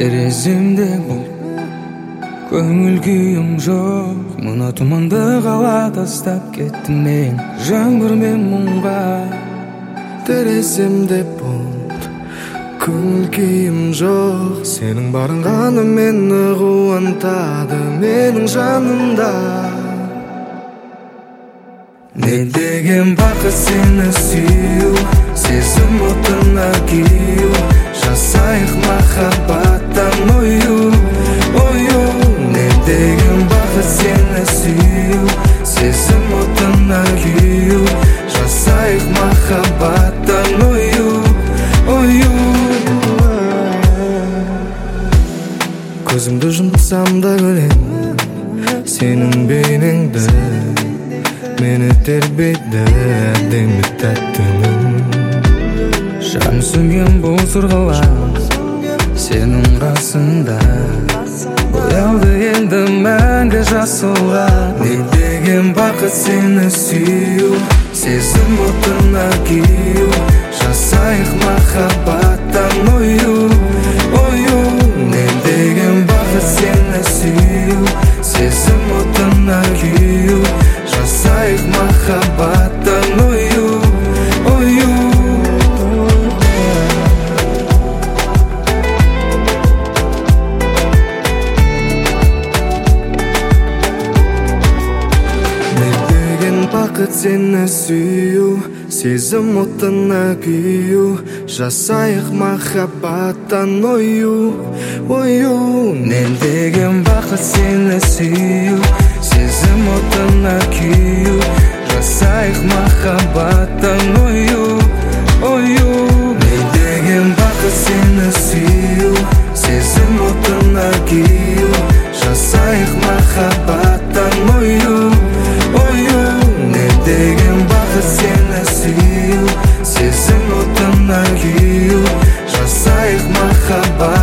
тереземде бұл көңіл күйім жоқ. Мына тұманды қала тастап кеттім мен жаңбыр мен мұңға. Тереземде бұлт, көңіл күйім жоқ. Сенің барың ғана мені қуантады менің жанымда. Не деген бақыт сені сүю, сезім отына күйу. Жасайық махаббаттан ою, ою. Не деген бақыт сені сүю, сезім отына күйу. Жасайық махаббаттан ою, ою. Көзімді жұмсам да көрем сенің бейнеңді. Мені тербейді әдемі тәттінің. Жан сөнген бұл сырғалам сенің қасында. Боялды енді мәңгі жасылға. Не деген бақыт сені сүю, сезім отына күйу. Жасайық махаббаттан ою, ою. Не деген бақыт сені сүю, сезім отына күйу. Жасайық махаббаттан ою, ою. Бақыт сені сүю, сезім отына күйу. Жасайық махаббаттан ою, ою. Не деген бақыт сені сүю, сезім отына күйу. Жасайық махаббаттан ою, ою. Не деген бақыт сені сүю, сезім отына күйу. Жасайық махаббаттан ою, ою. Не деген бақыт сені сүю, сезім отына күйу. Жасайық махаббаттан